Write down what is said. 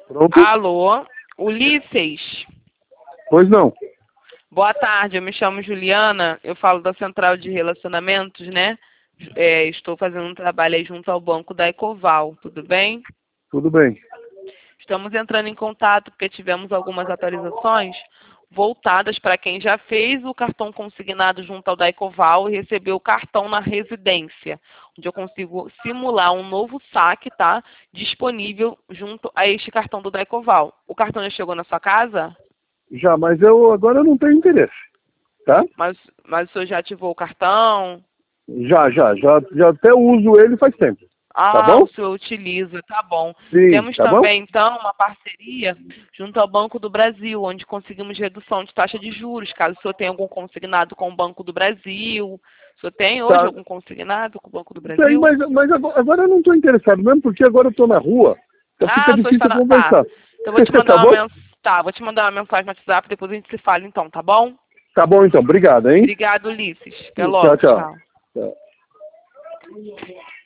Pronto? Alô, Ulisses. Pois não. Boa tarde, eu me chamo Juliana, eu falo da Central de Relacionamentos, né? Estou fazendo um trabalho aí junto ao banco da Ecoval, tudo bem? Tudo bem. Estamos entrando em contato porque tivemos algumas atualizações voltadas para quem já fez o cartão consignado junto ao da Ecoval e recebeu o cartão na residência, onde eu consigo simular um novo saque, tá? Disponível junto a este cartão do da Ecoval. O cartão já chegou na sua casa? Já, mas agora eu não tenho interesse. Tá? Mas o senhor já ativou o cartão? Já até uso ele faz tempo. Tá Ah, bom? o senhor utiliza, tá bom. Sim, Temos tá bom? também, então, uma parceria junto ao Banco do Brasil, onde conseguimos redução de taxa de juros, caso o senhor tenha algum consignado com o Banco do Brasil. O senhor tem hoje Tá. algum consignado com o Banco do Isso aí, Brasil? mas agora eu não estou interessado mesmo, porque agora eu estou na rua. Então Ah, fica o senhor está difícil na... Tá. conversar. Então, eu vou te mandar Tá uma bom? Tá, vou te mandar uma mensagem no WhatsApp, depois a gente se fala, então, tá bom? Tá bom então, obrigado, hein? Obrigado, Ulisses. Até Tchau, logo, tchau. tchau. Tchau.